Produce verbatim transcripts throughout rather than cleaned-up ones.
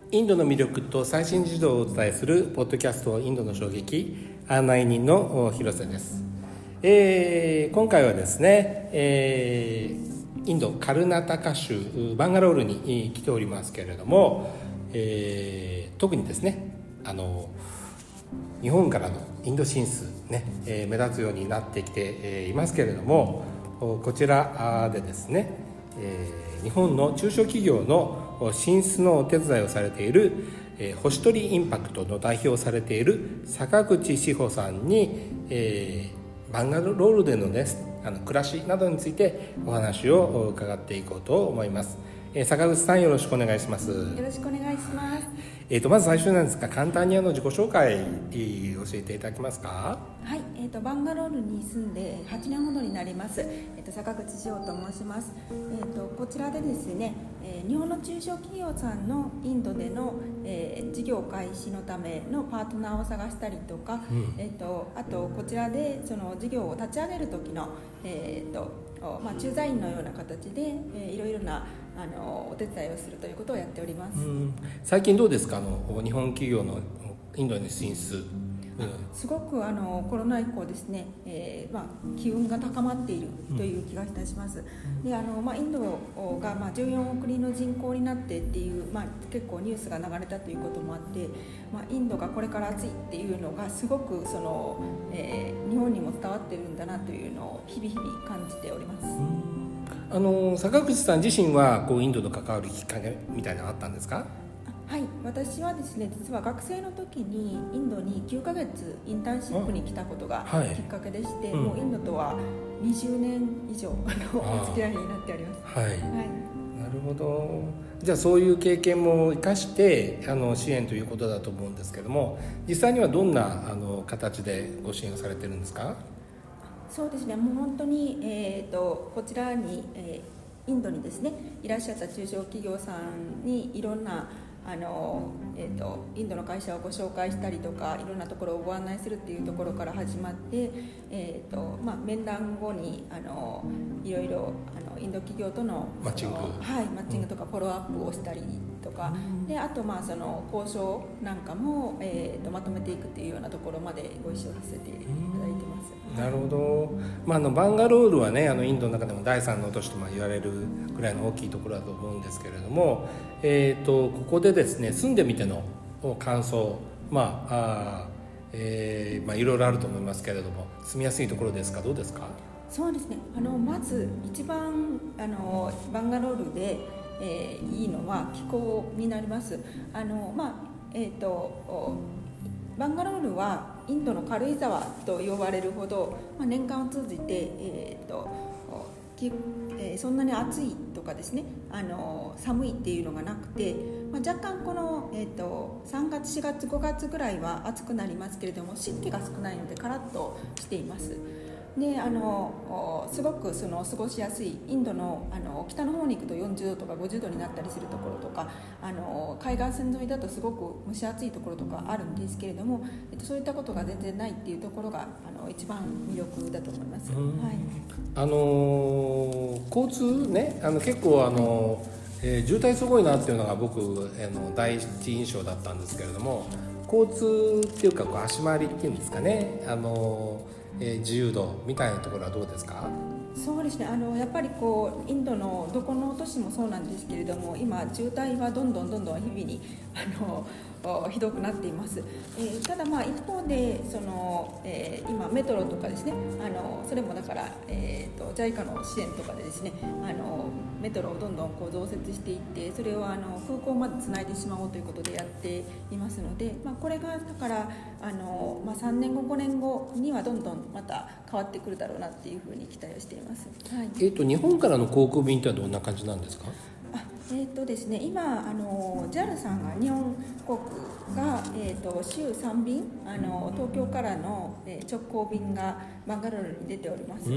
インドの魅力と最新事情をお伝えするポッドキャストインドの衝撃案内人の広瀬です。えー、今回はですね、えー、インドカルナタカ州バンガロールに来ておりますけれども、えー、特にですねあの日本からのインド進出、ねえー、目立つようになってきていますけれども、こちらでですね、えー、日本の中小企業の進出のお手伝いをされている、えー、星取りインパクトの代表をされている坂口志保さんに、えー、バンガロールでの、ね、あの暮らしなどについてお話を伺っていこうと思います。えー、坂口さん、よろしくお願いします。よろしくお願いします。 えー、とまず最初なんですが、簡単にあの自己紹介教えていただけますか？ はい、えー、とバンガロールに住んではちねんほどになります。えー、と坂口志保と申します。えー、とこちらでですね、えー、日本の中小企業さんのインドでの、えー、事業開始のためのパートナーを探したりとか、うん、えー、とあとこちらでその事業を立ち上げる時の、えーとまあ、駐在員のような形で、えー、いろいろなあのお手伝いをするということをやっております。うん、 最近どうですか、あの日本企業のインドに進出、うん、 すごくあのコロナ以降ですね、えーまあ、機運が高まっているという気がいたします。うん、であのまあ、インドが、まあ、じゅうよんおく人の人口になってっていう、まあ、結構ニュースが流れたということもあって、まあ、インドがこれから暑いっていうのがすごくその、えー、日本にも伝わってるんだなというのを日々日々感じております。うん、 あの坂口さん自身はこうインドと関わるきっかけみたいなのあったんですか？ はい、私はですね、実は学生の時にインドにきゅうかげつインターンシップに来たことがきっかけでして、はい、もうインドとはにじゅうねん以上あのお付き合いになっております。 はい、はい、なるほど。じゃあそういう経験も生かしてあの支援ということだと思うんですけども、実際にはどんなあの形でご支援をされてるんですか？ そうですね、もう本当に、えー、とこちらに、えー、インドにですねいらっしゃった中小企業さんにいろんなあの、えー、とインドの会社をご紹介したりとか、いろんなところをご案内するっていうところから始まって、えーとまあ、面談後にあのいろいろあのインド企業とのマッチング、 はい、マッチングとかフォローアップをしたりとか、うん、であとまあその交渉なんかも、えー、とまとめていくっていうようなところまでご一緒させていただいてます。 なるほど。まあ、あのバンガロールはね、あのインドの中でもだいさんの都市とも言われるくらいの大きいところだと思うんですけれども、えー、とここでですね住んでみての感想、まああ、えーまあ、いろいろあると思いますけれども、住みやすいところですか、どうですか？ そうですね、あのまず一番あのバンガロールで、えー、いいのは気候になります。あの、まあえー、とバンガロールはインドの軽井沢と呼ばれるほど、まあ、年間を通じて、えーとえー、そんなに暑いとかですね、あの寒いっていうのがなくて、まあ、若干この、えーとさんがつしがつごがつぐらいは暑くなりますけれども、湿気が少ないのでカラッとしています。であのすごくその過ごしやすい、インド の, あの北の方に行くとよんじゅうどとかごじゅうどになったりするところとか、あの海岸線沿いだとすごく蒸し暑いところとかあるんですけれども、えっと、そういったことが全然ないっていうところがあの一番魅力だと思います。はい、 あの交通ね、あの結構あの、えー、渋滞すごいなっていうのが僕あの第一印象だったんですけれども、交通っていうかこう足回りっていうんですかね、あのえー、自由度みたいなところはどうですか？ そうですね、あのやっぱりこうインドのどこの都市もそうなんですけれども、今渋滞はどんどんどんどん日々にあのひどくなっています。えー、ただまあ一方でその、えー、今メトロとかですね、あのそれもだから、えー、と ジャイカ の支援とかでですね、あのメトロをどんどんこう増設していって、それをあの空港までつないでしまおうということでやっていますので、まあ、これがだからあの、まあ、さんねんごごねんごにはどんどんまた変わってくるだろうなっていうふうに期待をしています。はい、 えー、と日本からの航空便ってどんな感じなんですか？ あえーとですね、今あの ジャル さんが日本航空が、えー、と週さんびんあの東京からの、えー、直行便がバンガロールに出ております。うん、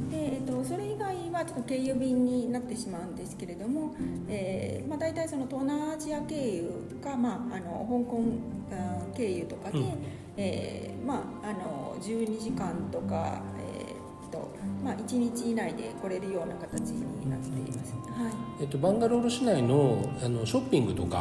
でえー、とそれ以外はちょっと経由便になってしまうんですけれども、えーまあ、大体その東南アジア経由か、まあ、あの香港経由とかで、うん、えーまあ、あのじゅうにじかんとか、えーとまあ、いちにち以内で来れるような形になっています。はい、 えっと、バンガロール市内 の, あのショッピングとか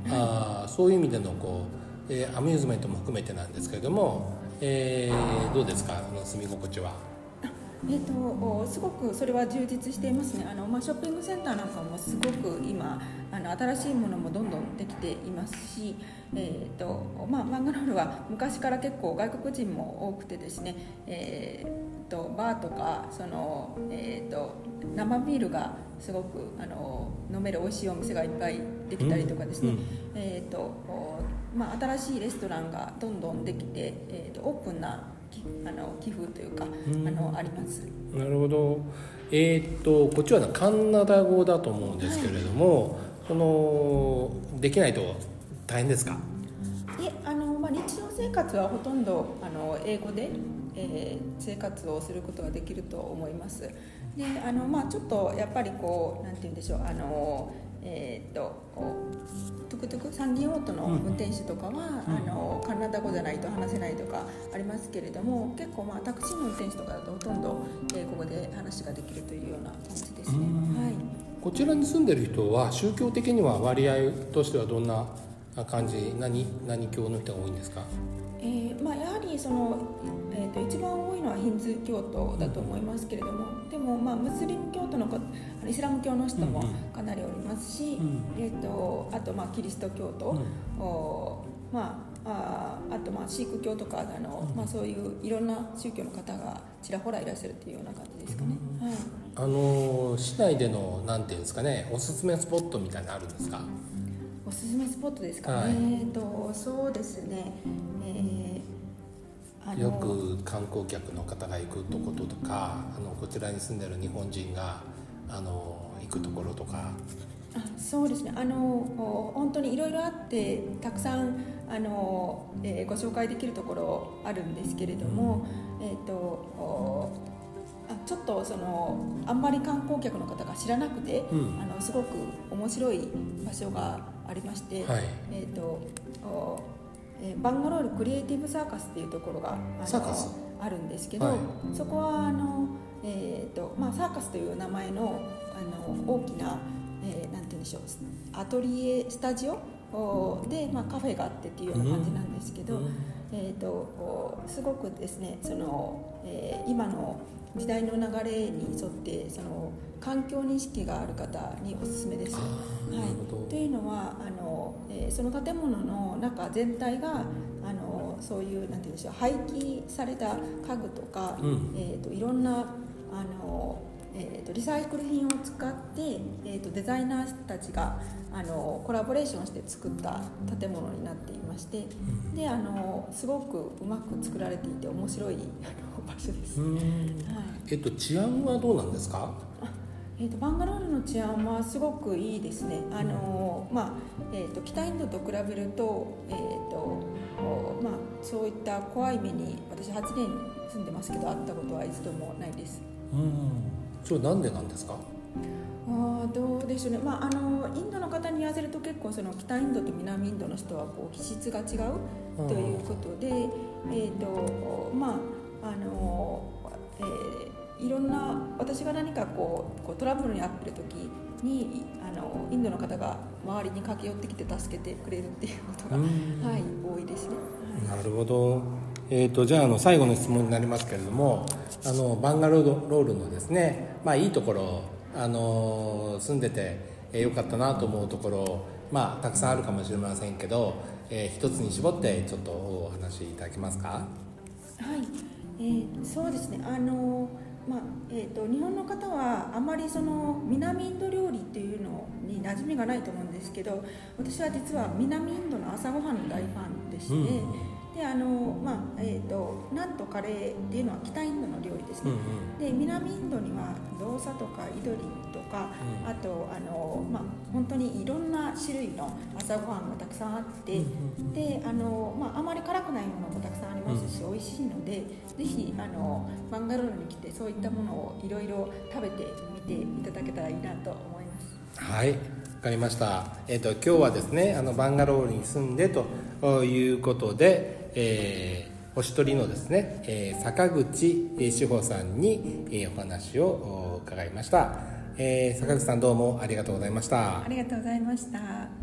あそういう意味でのこう、えー、アミューズメントも含めてなんですけれども、えー、どうですか、あの住み心地は。 えー、とすごくそれは充実していますね。あの、まあ、ショッピングセンターなんかもすごく今あの新しいものもどんどんできていますし、えーとまあ、バンガロールは昔から結構外国人も多くてですね、えー、とバーとかその、えー、と生ビールがすごくあの飲める美味しいお店がいっぱいできたりとかですね、うんうん、えーとまあ、新しいレストランがどんどんできて、えー、とオープンなあの寄付というか、うん、あのあります。 なるほど。えー、っとこっちはカナダ語だと思うんですけれども、はい、そのできないと大変ですか？ いえ、あの、まあ、日常生活はほとんどあの英語で、えー、生活をすることができると思います。で、あの、まあ、ちょっとやっぱりこうなんて言うんでしょう、あのえー、っとトゥクトゥク三輪オートの運転手とかは、うん、あのカナダ語じゃないと話せないとかありますけれども、結構まあタクシーの運転手とかだとほとんど英語で話ができるというような感じですね。はい、 こちらに住んでる人は宗教的には割合としてはどんな感じ、何何教の人が多いんですか？ えーまあ、やはりその、えー、と一番多いのはヒンズー教徒だと思いますけれども、うん、でも、まあ、ムスリム教徒のイスラム教の人もかなりおりますし、うん、えー、とあとまあキリスト教徒、うん、おまあ、あ, あとまあシーク教とかあの、まあ、そういういろんな宗教の方がちらほらいらっしゃるというような感じですかね。 うん、 はい、 あの市内でのなんていうんですかね、おすすめスポットみたいなのあるんですか？ おすすめスポットですかね、はい、えー、とそうですね、えー、あのよく観光客の方が行くところとか、あのこちらに住んでる日本人があの行くところとか。 あ、そうですね、あの本当にいろいろあってたくさんあの、えー、ご紹介できるところあるんですけれども、うん、えーとあちょっとそのあんまり観光客の方が知らなくて、うん、あのすごく面白い場所がありまして、はい、えーとえー、バンガロールクリエイティブサーカスっていうところがあサーカスあるんですけど、はい、そこはあの、えーとまあ、サーカスという名前の、あの大きな、えー、なんて言うんでしょう、アトリエスタジオで、まあ、カフェがあってっていうような感じなんですけど、うんえーと、すごくですねその、えー、今の時代の流れに沿ってその環境認識がある方におすすめです。はい、というのはあの、えー、その建物の中全体があのそういうなんて言うんでしょう、廃棄された家具とか、うん、えーと、いろんなあの、えーと、リサイクル品を使って、えーと、デザイナーたちがあのコラボレーションして作った建物になっていまして、であのすごくうまく作られていて面白いあの場所です。はい、 えっと、治安はどうなんですか？ えー、とバンガロールの治安はすごくいいですね。あの、まあえー、と北インドと比べると、えーとまあ、そういった怖い目に私はちねん住んでますけど会ったことは一度もないです。 うん、それなんでなんですか？ あどうでしょうね、まあ、あのインドの方に言わせると結構その北インドと南インドの人はこう気質が違うということで、えーとまああのえー、いろんな私が何かこう、こうトラブルに遭っている時にあのインドの方が周りに駆け寄ってきて助けてくれるっていうことが、はい、多いですね。 なるほど。えー、とじゃあ、あの最後の質問になりますけれども、あのバンガロールのですね、まあ、いいところ、あの住んでて良かったなと思うところ、まあ、たくさんあるかもしれませんけど、えー、一つに絞ってちょっとお話しいただけますか？ はい、えー、そうですね、あのまあえー、と日本の方はあまりその南インド料理っていうのに馴染みがないと思うんですけど、私は実は南インドの朝ごはんの大ファンでして、うんであのまあえー、とナンとカレーっていうのは北インドの料理ですね。うんうん、で南インドにはドーサとかイドリとか、うん、あとあの、まあ、本当にいろんな種類の朝ごはんがたくさんあって、うんうん、であの、まあ、あまり辛くないものもたくさんありますし、うん、美味しいのでぜひあのバンガロールに来てそういったものをいろいろ食べてみていただけたらいいなと思います。 はい、わかりました。えー、と今日はですねあのバンガロールに住んでということで、えー、お一人のですね、えー、坂口志保さんに、えー、お話を伺いました。えー、坂口さんどうもありがとうございました。 ありがとうございました。